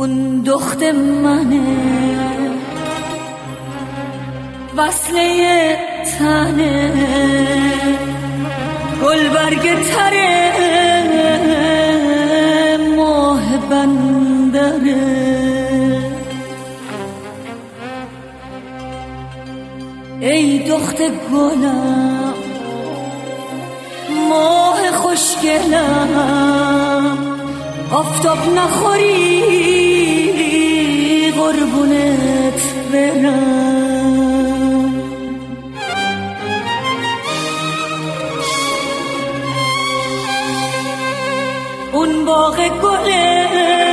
اون دخت منه، وصله تنه، گلبرگ تره، ماه بندره. ای دخت گلم، ماه خوشگلم، آفتاب نخوری قربونت برم. اون باغ گله،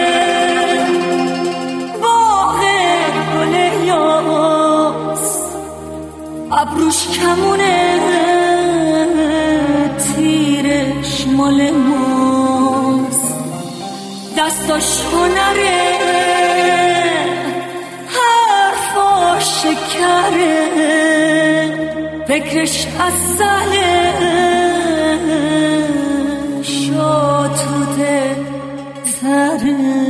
باغ گله یاس، ابروش کمونه، تیرش مال ماست، دستاش هنره، حرفاش شکره، فکرش عسله، شاتوته تره.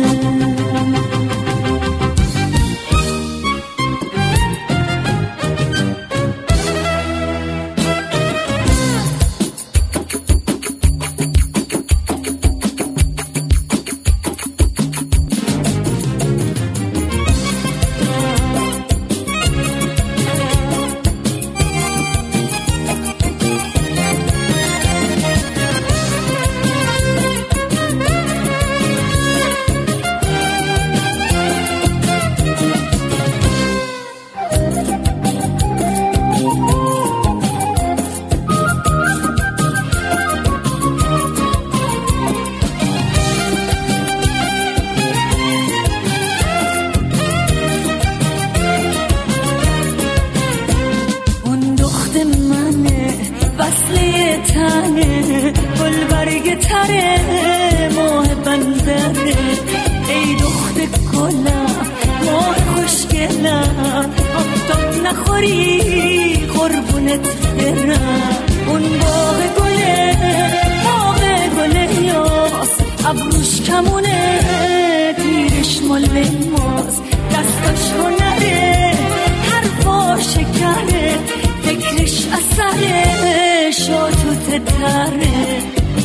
وصله تنه، گلبرگ تره، ماه بندره. ای دخت گلم، ماه خوشگلم، آفتاب نخوری قربونت برم. اون باغ گله، باغ گله یاس، ابروش کمونه، تیرش مال ماست، دستاش هنره، حرفاش شکره، فکرش عسله، شاتوته تره.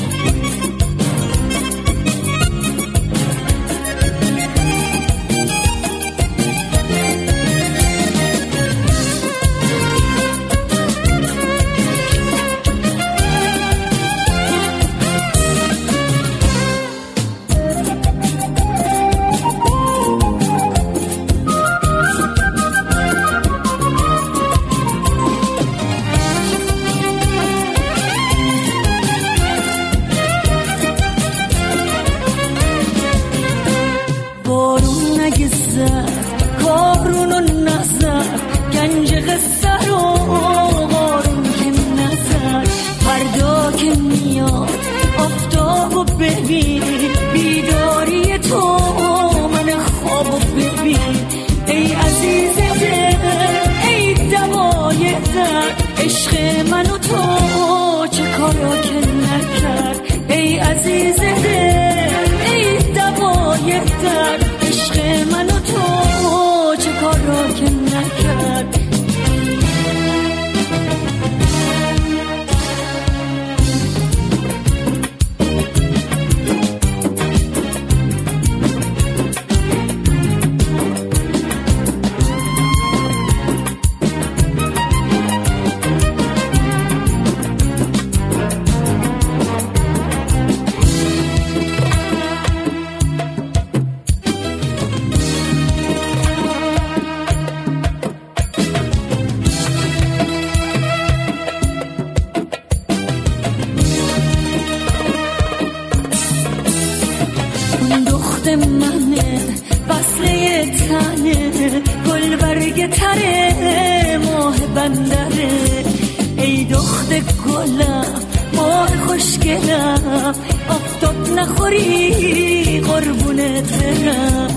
کارونو نظر، گنج قصه رو قارون که نظر. فردا که میاد آفتابو ببین، بیداری تو من خوابو ببین. ای عزیز دل، ای دوای درد، عشق من و تو چه کارا که نکرد. ای عزیز دل، ای دوای درد، عشق من و تو چه کارا که نکرد. منه، وصله تنه، گلبرگ تره، ماه بندره. ای دخت گلم، ماه خوشگلم، آفتاب نخوری قربونت برم.